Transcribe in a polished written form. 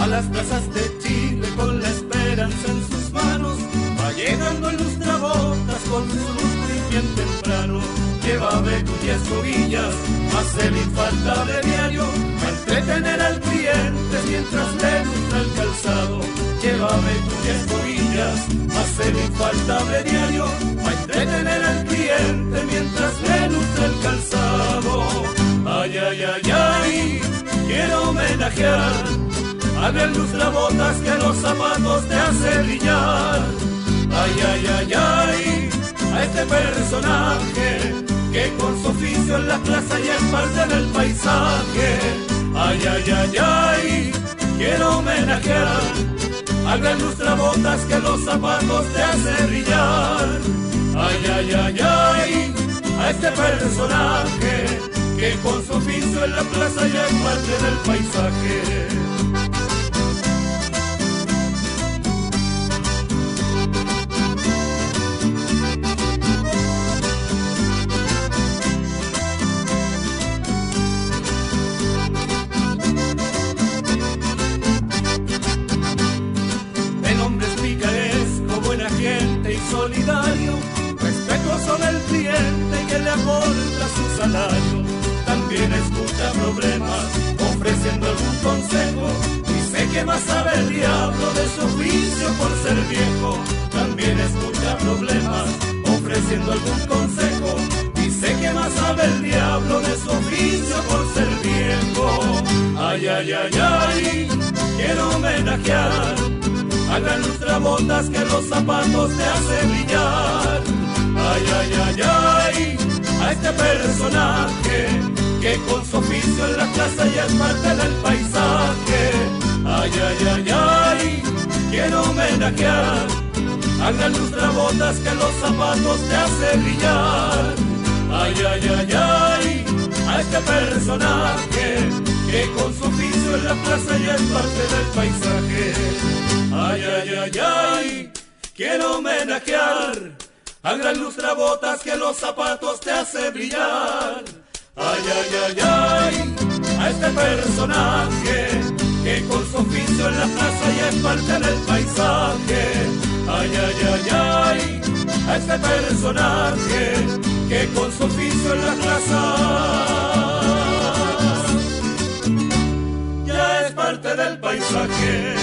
las plazas de Chile con la esperanza en sus manos. Va llegando el lustrabotas con su lustre y bien temprano. Lleva betún y escobillas, más el infaltable diario, a entretener al cliente mientras le lustra el calzado. Lleva betún y escobillas, más el infaltable diario, a entretener al cliente mientras le lustra el calzado. Ay, ay, ay, ay, quiero homenajear al gran lustrabotas que los zapatos te hace brillar. Ay, ay, ay, ay, a este personaje que con su oficio en la plaza ya es parte del paisaje. Ay, ay, ay, ay, quiero homenajear al gran lustrabotas que los zapatos te hace brillar. Ay, ay, ay, ay, a este personaje que con su oficio en la plaza ya es parte del paisaje. Solidario, respetuoso del cliente que le aporta su salario. También escucha problemas, ofreciendo algún consejo. Dice que más sabe el diablo de su oficio por ser viejo. También escucha problemas, ofreciendo algún consejo. Dice que más sabe el diablo de su oficio por ser viejo. Ay, ay, ay, ay, quiero homenajear al gran lustrabotas que los zapatos te hace brillar. Ay, ay, ay, ay, a este personaje que con su oficio en la plaza ya es parte del paisaje. Ay, ay, ay, ay, quiero homenajear al gran lustrabotas que los zapatos te hace brillar. Ay, ay, ay, ay, a este personaje que con su oficio en la plaza ya es parte del paisaje. Ay, ay, ay, ay, quiero homenajear al gran lustrabotas que los zapatos te hace brillar. Ay, ay, ay, ay, a este personaje que con su oficio en la plaza ya es parte del paisaje. Ay, ay, ay, ay, a este personaje que con su oficio en la plaza ya es parte del paisaje.